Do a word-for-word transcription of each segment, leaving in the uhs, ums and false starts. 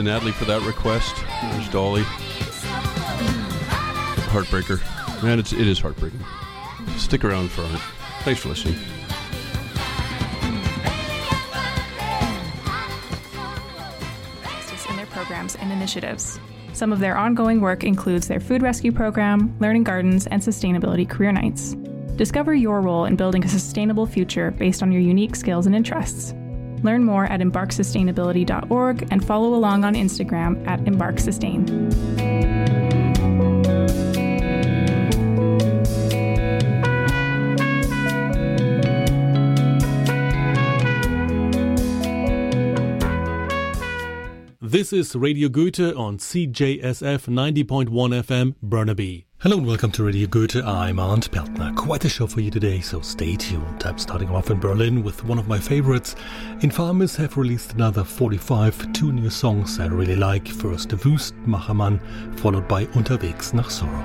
Natalie for that request. There's Dolly. Heartbreaker. Man, it's, it is heartbreaking. Stick around for it. Thanks for listening. In their programs and initiatives. Some of their ongoing work includes their food rescue program, learning gardens, and sustainability career nights. Discover your role in building a sustainable future based on your unique skills and interests. Learn more at embark sustainability dot org and follow along on Instagram at embark sustain. This is Radio Goethe on C J S F ninety point one F M, Burnaby. Hello and welcome to Radio Goethe. I'm Arndt Peltner. Quite a show for you today, so stay tuned. I'm starting off in Berlin with one of my favorites. Infamous have released another forty-five, two new songs I really like. First Wüstmachermann, followed by Unterwegs nach Sorrow.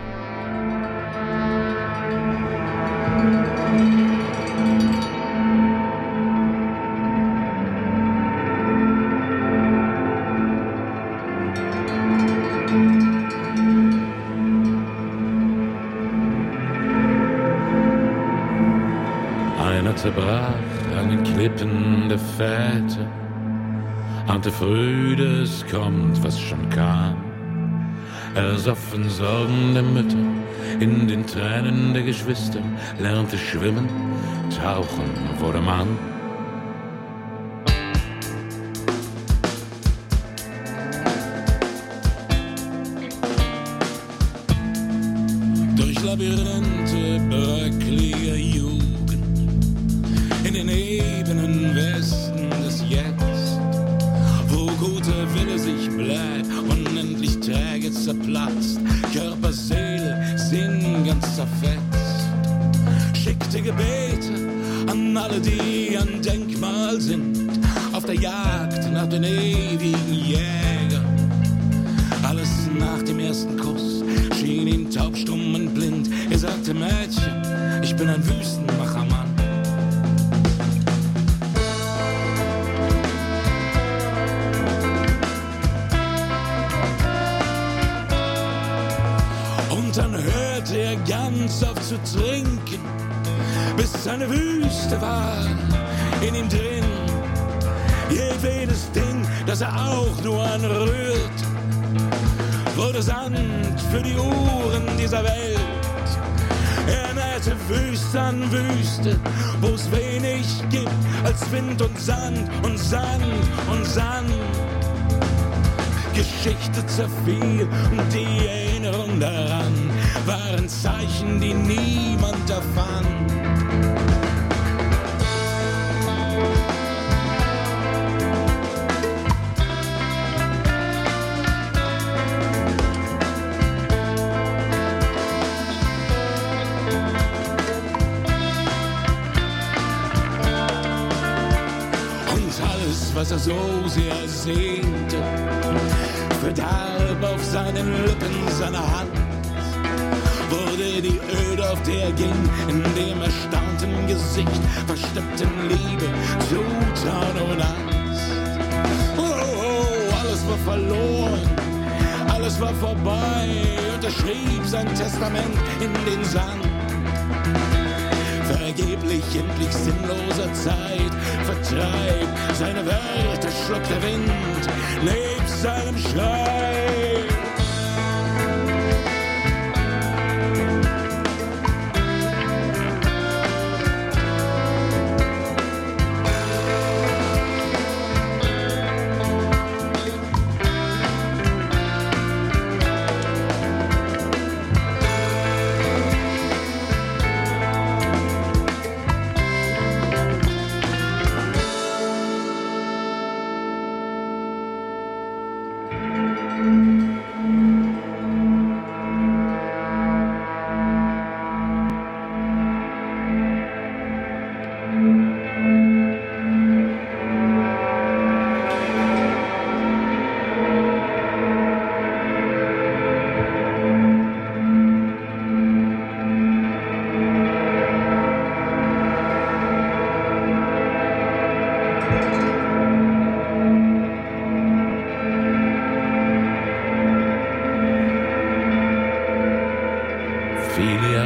Zerbrach an den Klippen der Väter, ahnte früh, es kommt, was schon kam. Ersoffen Sorgen der Mütter, in den Tränen der Geschwister, lernte schwimmen, tauchen wurde Mann. Durch Labyrinthe bröckliger Jugend, in den ebenen Westen des Jetzt, wo guter Wille sich bläht, unendlich träge zerplatzt, Körper, Seele, Sinn ganz zerfetzt. Schickte Gebete an alle, die ein Denkmal sind, auf der Jagd nach den ewigen Jägern. Alles nach dem ersten Kuss schien ihm taubstumm und blind. Er sagte: Mädchen, ich bin ein Wüstenmachermann. Dann hörte er ganz auf zu trinken, bis eine Wüste war in ihm drin. Jedes Ding, das er auch nur anrührt, wurde Sand für die Uhren dieser Welt. Er nährte Wüste an Wüste, wo es wenig gibt als Wind und Sand und Sand und Sand. Geschichte zerfiel und die Erinnerung daran waren Zeichen, die niemand erfand. Und alles, was er so sehr sehnte, verdarb auf seinen Lippen, seiner Hand, wurde die Öde, auf der er ging, in dem erstaunten Gesicht, versteckten Liebe, Zutrauen und Angst. Oh, oh, alles war verloren, alles war vorbei, und er schrieb sein Testament in den Sand. Vergeblich, endlich sinnloser Zeit, Vertreib seine Wörter, schluckt der Wind, nebst seinem Schrei.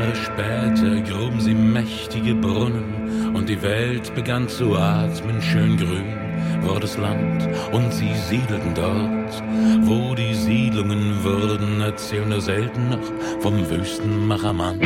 Jahre später gruben sie mächtige Brunnen und die Welt begann zu atmen, schön grün wurde das Land und sie siedelten dort, wo die Siedlungen wurden, erzählen nur selten noch vom Wüstenmachermann.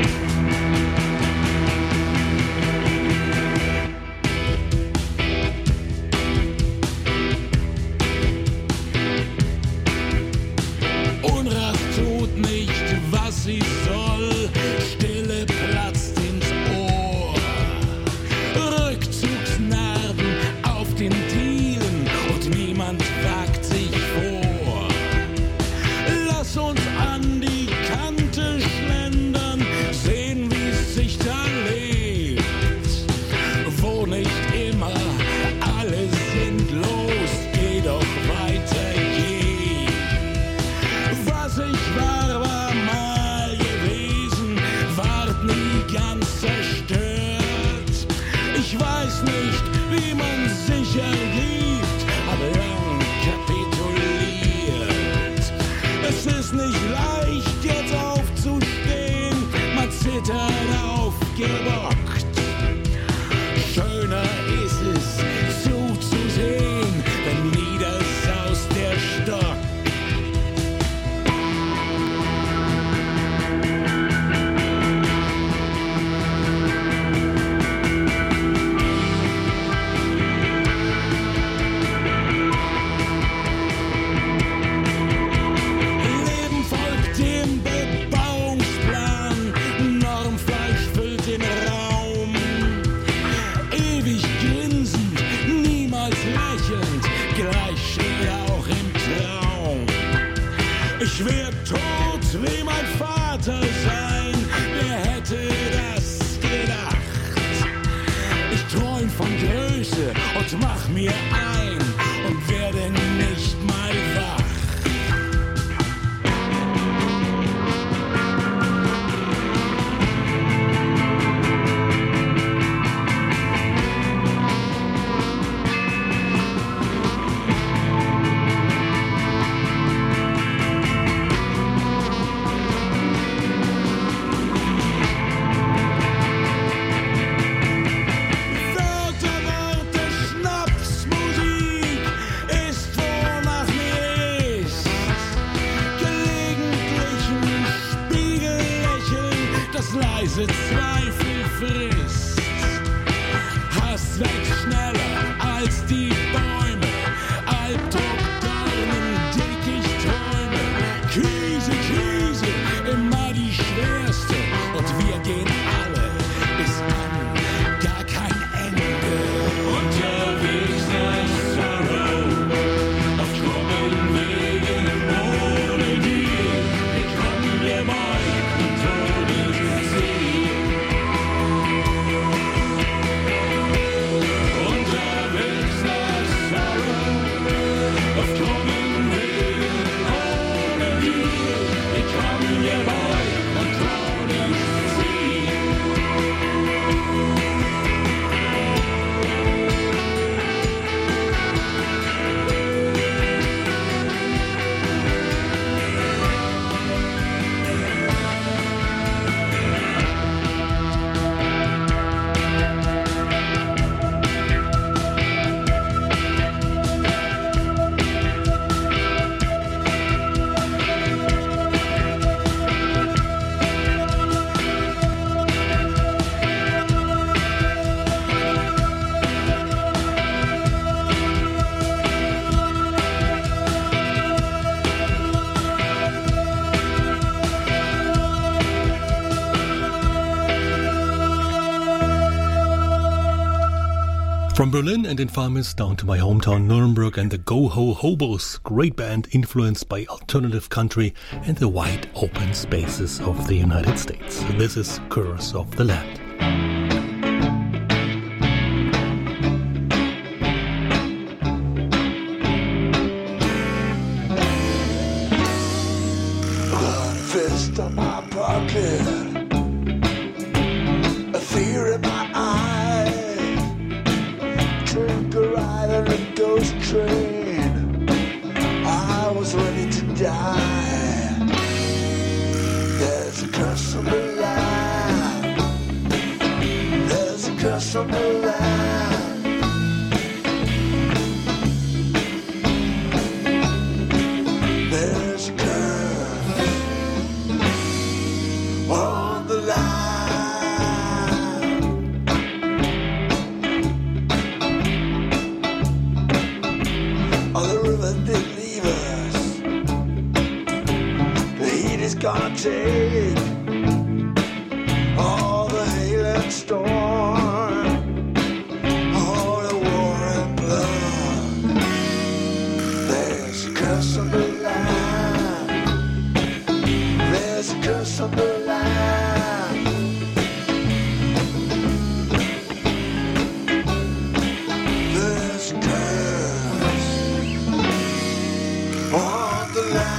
From Berlin and Infamis down to my hometown Nuremberg and the Go Ho Hobos, great band influenced by alternative country and the wide open spaces of the United States. This is Curse of the Land. One fist on my pocket, a fear in my eye, drink a ride on a ghost train. I was ready to die. There's a curse on the line. curse on the land. There's a curse on the land. Oh, the river did leave us. The heat is gonna take all the hail and storm, all the war and blood. There's a curse on the land. There's a curse on the land. There's a curse on the land.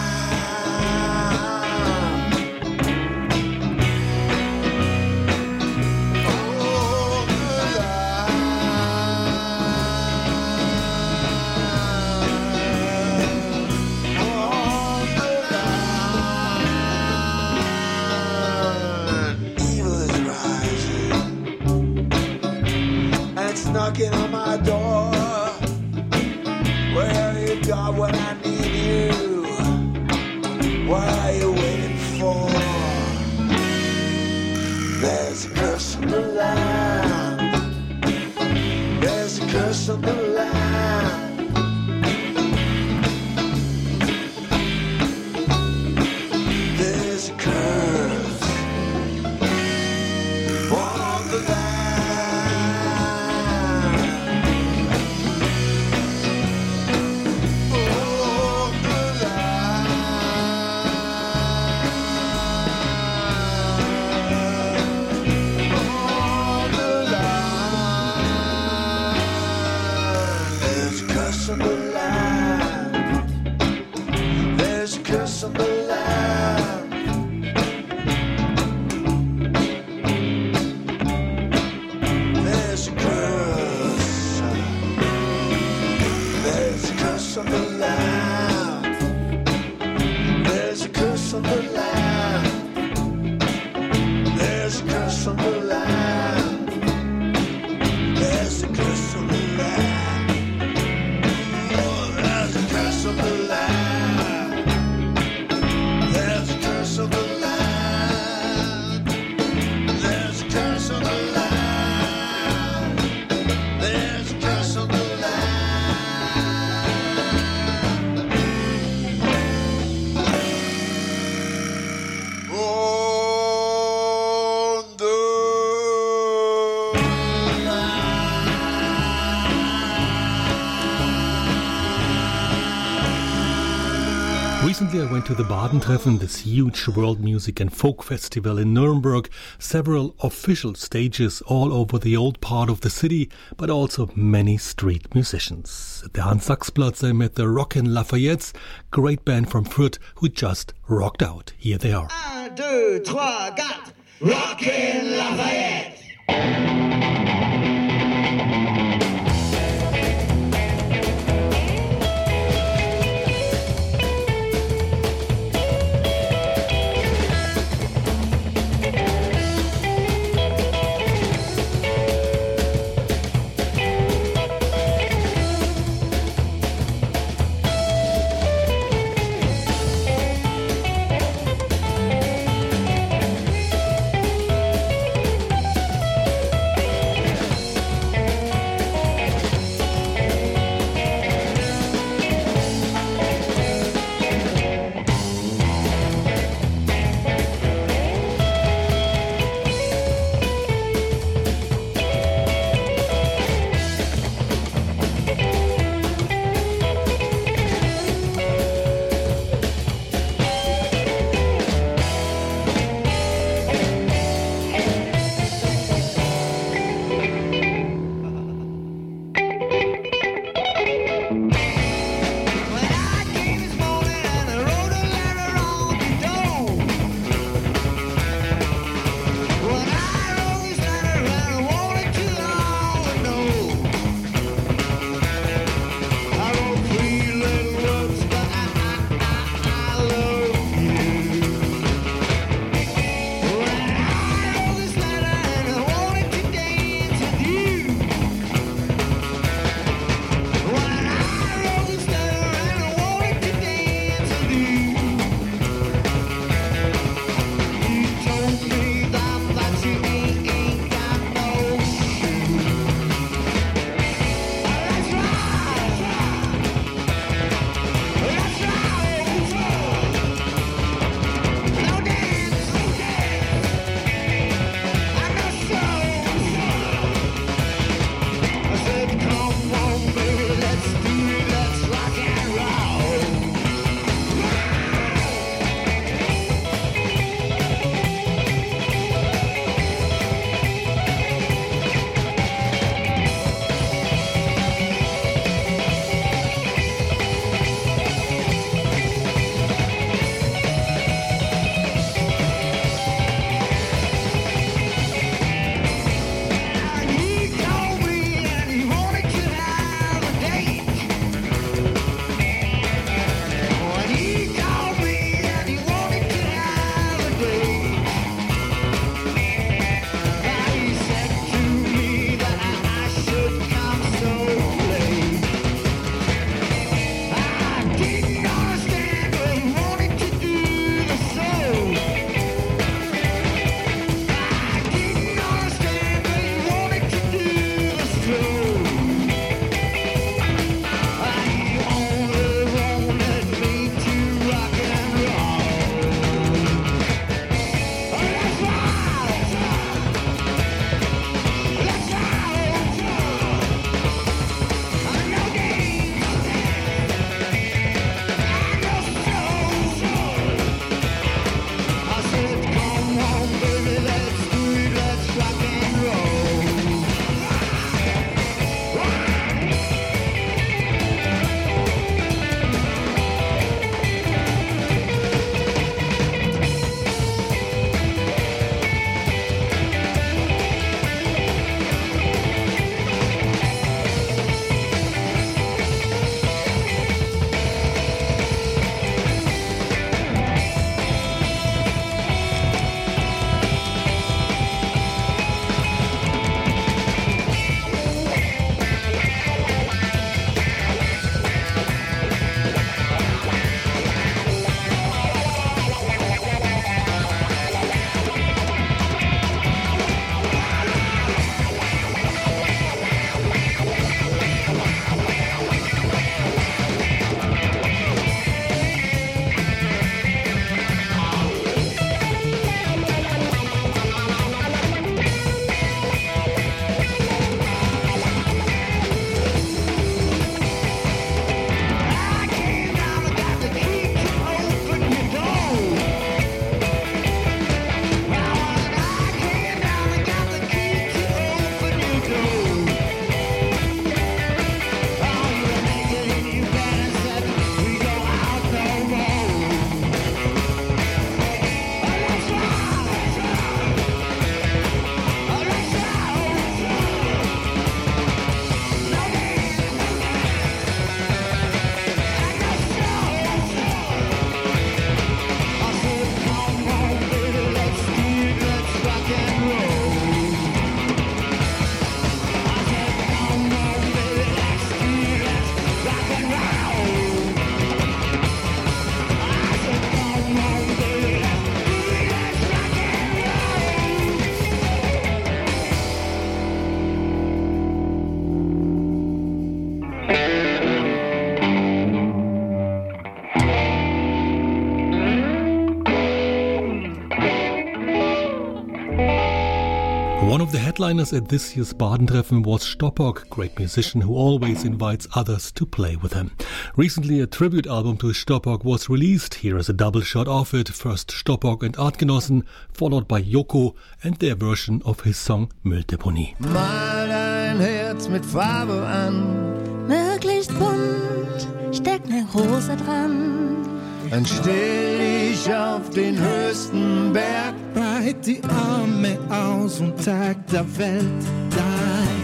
Knocking on my door. Where have you got when I need you? What are you waiting for? There's a curse on the land. There's a curse on the land. There's a curse on the land. On the land. There's a curse. There's a curse on the land. There's a curse on the land. There's a curse on the land. There's a curse on the land. Oh, there's a curse on the land. There's a curse on the land. There's a curse on the land. There's a curse on the land. On the Recently I went to the Badentreffen, this huge world music and folk festival in Nuremberg. Several official stages all over the old part of the city, but also many street musicians. At the Hans-Sachs-Platz I met the Rockin' Lafayettes, great band from Fürth who just rocked out. Here they are. un, deux, trois, quatre. Rockin' Lafayette. One of the headliners at this year's Badentreffen was Stoppock, great musician who always invites others to play with him. Recently a tribute album to Stoppock was released. Here is a double shot of it. First Stoppock and Artgenossen, followed by Yoko and their version of his song Mülldeponie. Mal dein Herz mit Farbe an, möglichst bunt, steck ne Rose dran. dann stell dich auf den höchsten Berg, breit die Arme aus und zeig der Welt dein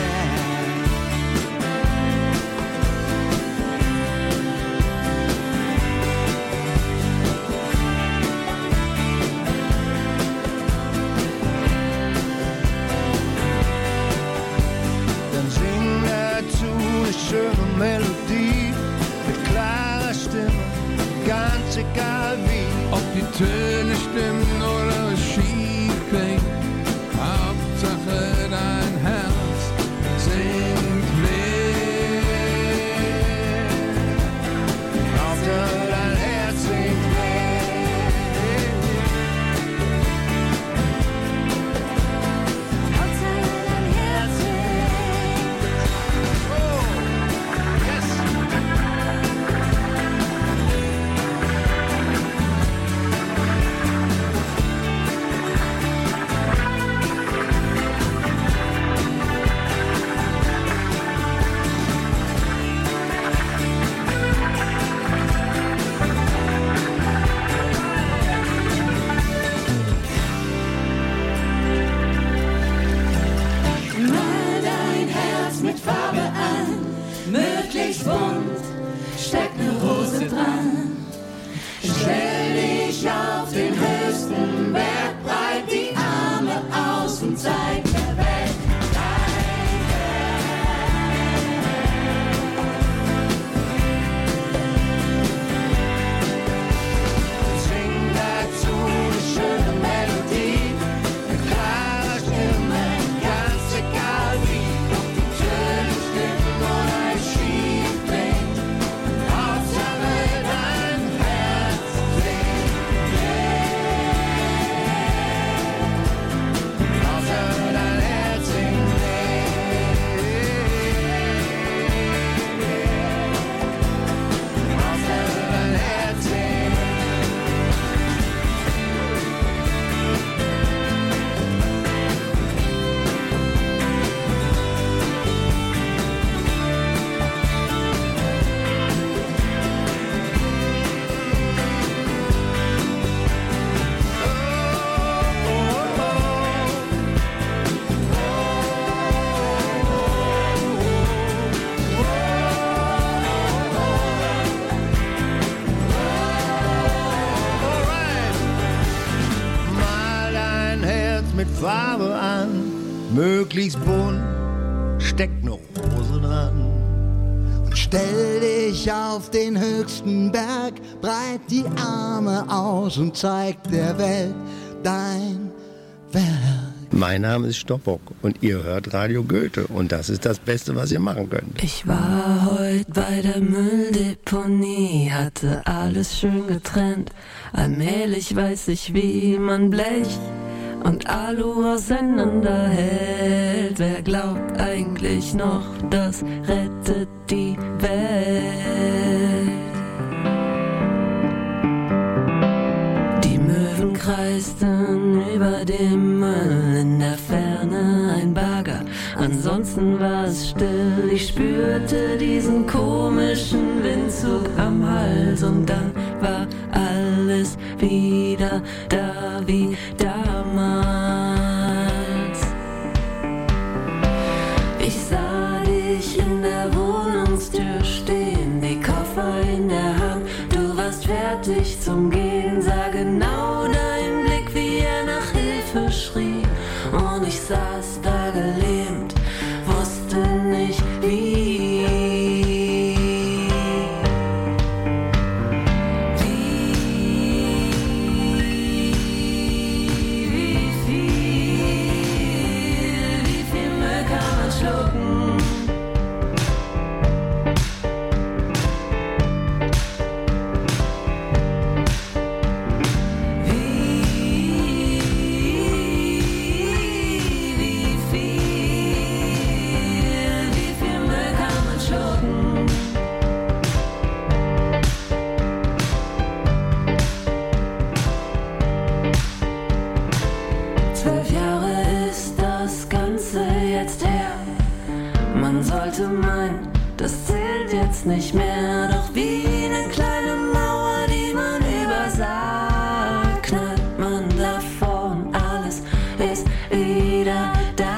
dann sing dazu eine schöne Melodie mit klarer Stimme, ganz egal wie. Ob die Töne stimmen oder schief klingen, Hauptsache dein Herz singt mit. Hauptsache dein Herz singt mit. Hauptsache dein Herz singt. Oh, yes. Mal dein Herz mit Farbe an, möglichst bunt, steck ne Rose dran. Stell dich auf den höchsten Berg, breit die Arme aus und zeig der Welt dein Sing dazu eine schöne Melodie mit klarer Stimme, ganz egal wie. Ob die Töne stimmen oder schief klingt, Hauptsache dein Herz singt mit. Hauptsache dein Herz singt mit. Hauptsache dein Herz singt. Mal dein Herz mit Farbe an, möglichst bunt, steck ne Rose dran. Und stell dich auf den höchsten Berg, breit die Arme aus und zeig der Welt dein Werk. Mein Name ist Stoppock und ihr hört Radio Goethe und das ist das Beste, was ihr machen könnt. Ich war heute bei der Mülldeponie, hatte alles schön getrennt. Allmählich weiß ich, wie man Blech und Alu auseinander hält. Wer glaubt eigentlich noch, das rettet die Welt? Die Möwen kreisten über dem Müll, in der Ferne ein Bagger, ansonsten war es still. Ich spürte diesen komischen Windzug am Hals und dann war alles wieder da wie damals. Ich sah dich in der Wohnungstür stehen, die Koffer in der Hand, du warst fertig zum Gehen, sah genau dein Blick, wie er nach Hilfe schrie. Und ich saß da gelähmt, wusste nicht wie. Wie, wie viel, wie viel Müll kann man schlucken? Wie jetzt nicht mehr, doch wie eine kleine Mauer, die man übersah, knallt man davor und alles ist wieder da.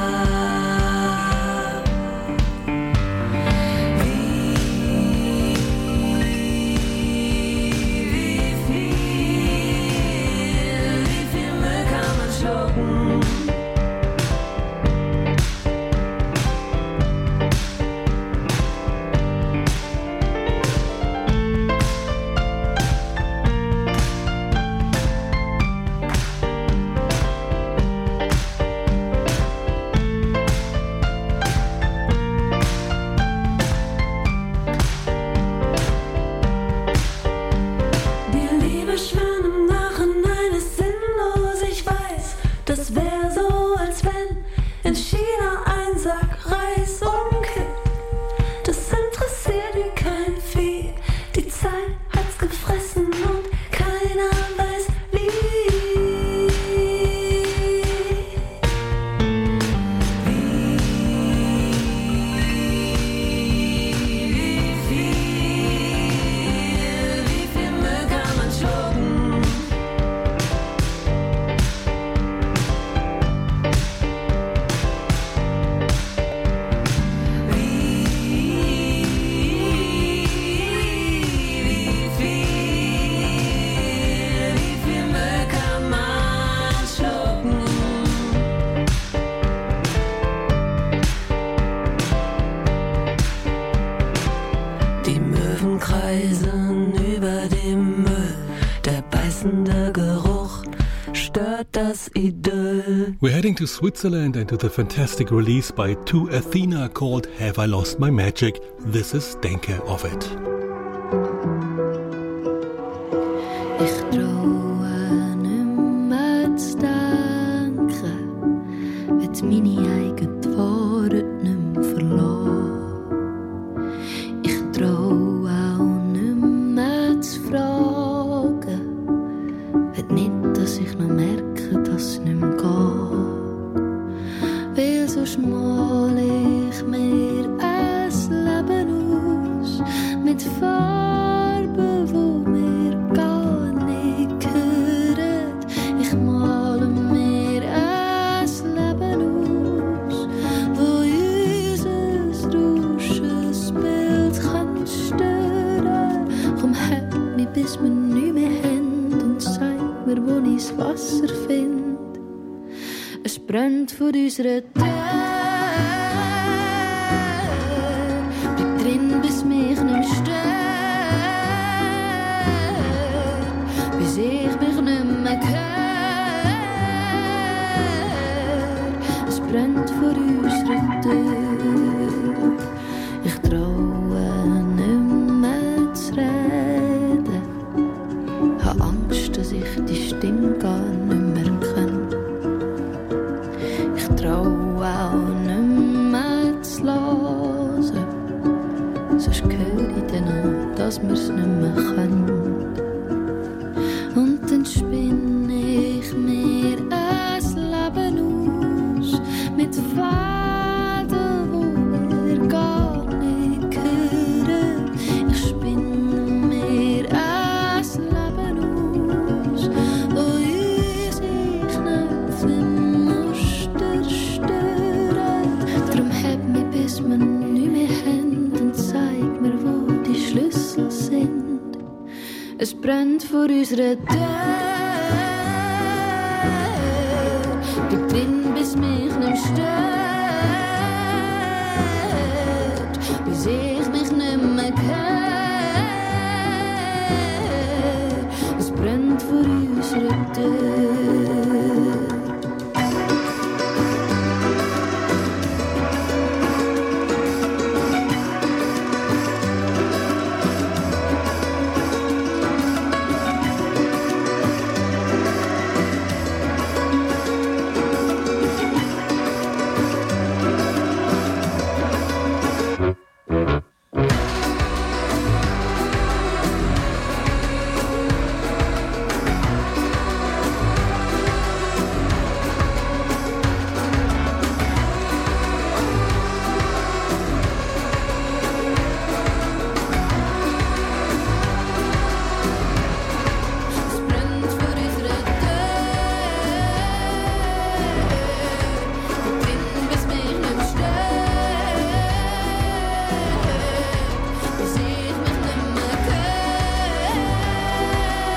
We're heading to Switzerland and to the fantastic release by two Athena called Have I Lost My Magic? This is Denke of It. Ich traue nimmer zu denken, wird meine eigene Wahrheit nimmer verlassen. Ich traue auch nimmer zu fragen, wird nicht, dass ich noch merke, dass es nicht mehr geht. Weil sonst mal ich mir ein Leben aus mit Farben, wo mir gar nicht gehören. Ich male mir ein Leben aus, wo unser rausches Bild kann stören. Komm, halt mich, bis wir nicht mehr haben und zeig mir, wo ich das Wasser finde. Es brennt vor unserer Tür. Bleib drin, bis mich nicht stört. Bis ich mich nicht mehr höre. Es brennt vor unserer Tür. Ich traue nicht mehr zu reden. Hab Angst, dass ich die Stimme gar nicht mehr kenne. Ich traue auch nicht mehr zu hören. Sonst höre ich dann auch, dass wir's nicht mehr können. Und dann spinne ich mir ein Leben aus mit Fäden, wo mir gar nicht gehören. Ich spinne mir ein Leben aus, wo uns ich nicht im Muster stören. Drum heb mich, bis wir nicht mehr haben, und zeig mir, wo die Schlüssel sind. Es brennt vor unserer Tür. Bleib drin, bis mich nicht stört. Bis ich mich nicht mehr höre. Es brennt vor unserer Tür.